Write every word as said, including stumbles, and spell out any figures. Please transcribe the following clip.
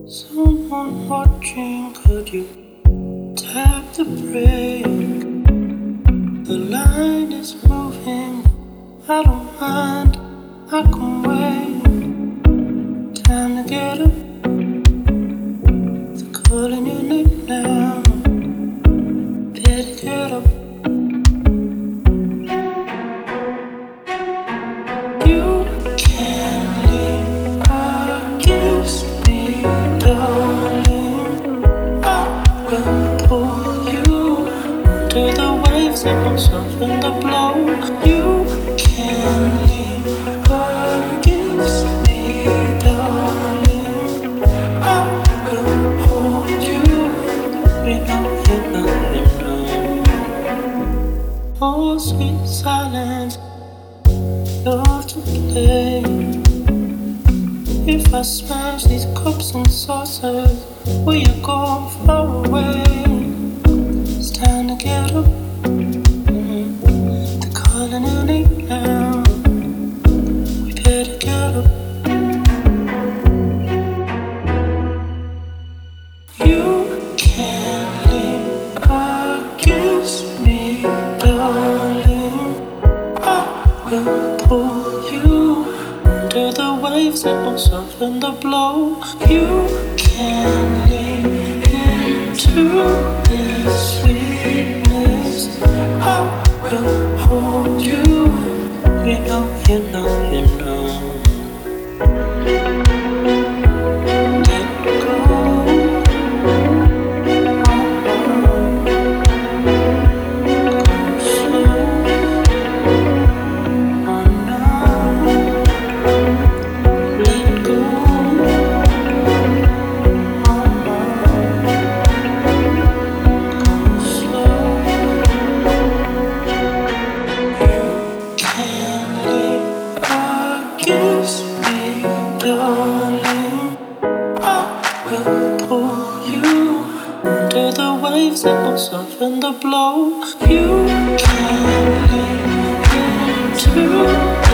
Someone watching, could you tap the brake? The line is moving, I don't mind, I can wait. Time to get up, they're calling your name now. Better get up. You can't leave against me, darling. I will pull you to the waves that will soften the blow. You can't leave against me, darling. I will hold you. You know, you know, you know. Oh, sweet silence, yours to play. If I smash these cups and saucers, will you go far away? It's time to get up. Mm-hmm. They're calling your name now. We better get up. You can't leave against me, darling. I will pull you to the waves that will soften the blow. You can lean into this sweetness. I will hold you. You know, you know, you know. Let go. Go slow. Oh no. Let go. Kiss me, darling. I will pull you to the waves that will soften the blow. You can lean into